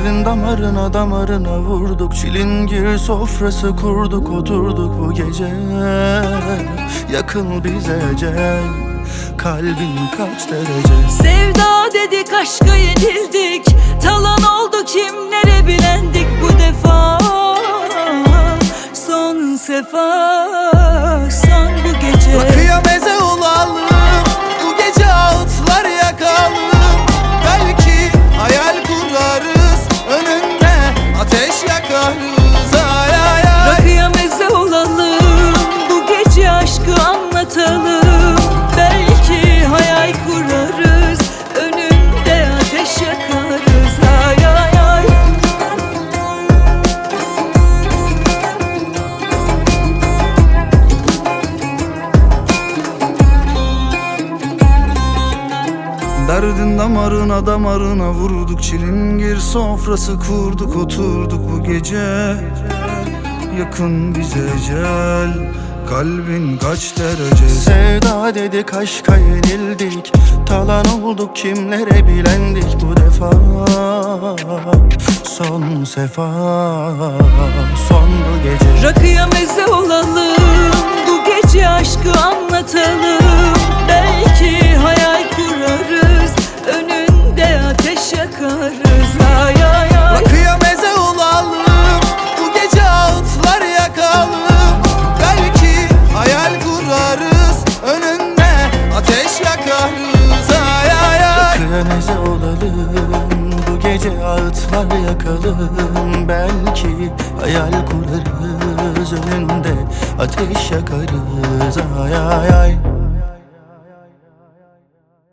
Derdin damarına damarına vurduk, çilingir sofrası kurduk, oturduk bu gece. Yakın bize ecel, kalbin kaç derece? Sevda dedik, aşka yenildik, talan oldu kimlere bilendik bu defa. Son sefa, son bu gece. Rakıya meze olalım, bu gece ağıtlar yakalım. Belki hayal kurarız, önünde ateş yakarız. Ay ay ay. Rakıya meze olalım, bu gece aşkı anlatalım. Belki hayal kurarız, önünde ateş yakarız. Ay ay ay. Derdin damarına damarına vurduk, çilingir sofrası kurduk, oturduk bu gece. Yakın bize ecel, kalbin kaç derece? Sevda dedik, aşka yenildik, talan olduk kimlere bilendik bu defa. Son sefa, son bu gece. Rakıya meze olalım, bu gece aşkı anlatalım. Belki hayal kurarız, önünde ateş yakarız. Ay ay ay. Rakıya meze olalım, bu gece ağıtlar yakalım. Belki hayal kurarız, önünde ateş yakarız. Ay ay ay. Rakıya meze olalım, bu gece ağıtlar yakalım. Belki hayal kurarız, önünde ateş yakarız. Ay ay ay.